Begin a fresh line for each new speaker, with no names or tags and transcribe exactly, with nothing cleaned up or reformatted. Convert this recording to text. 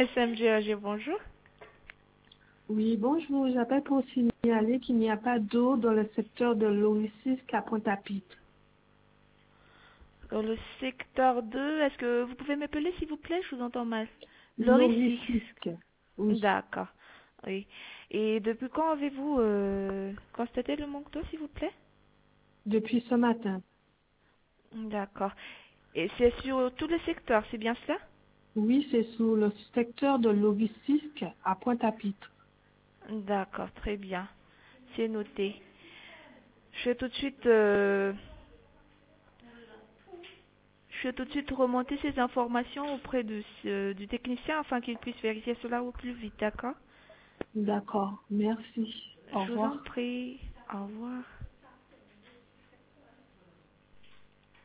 S M G A G, bonjour.
Oui, bonjour. J'appelle pour signaler qu'il n'y a pas d'eau dans le secteur de Loricisque à Pointe-à-Pitre.
Dans le secteur deux, est-ce que vous pouvez m'appeler s'il vous plaît? Je vous entends mal. Loricis.
Loricisque, oui.
D'accord. Oui. Et depuis quand avez-vous euh, constaté le manque d'eau, s'il vous plaît?
Depuis ce matin.
D'accord. Et c'est sur tout le secteur, c'est bien cela?
Oui, c'est sous le secteur de Loricisque à Pointe-à-Pitre.
D'accord, très bien. C'est noté. Je vais tout de suite, euh, je vais tout de suite remonter ces informations auprès de ce- du technicien afin qu'il puisse vérifier cela au plus vite, d'accord?
D'accord, merci. Au
Je vous en
revoir.
prie. Au revoir.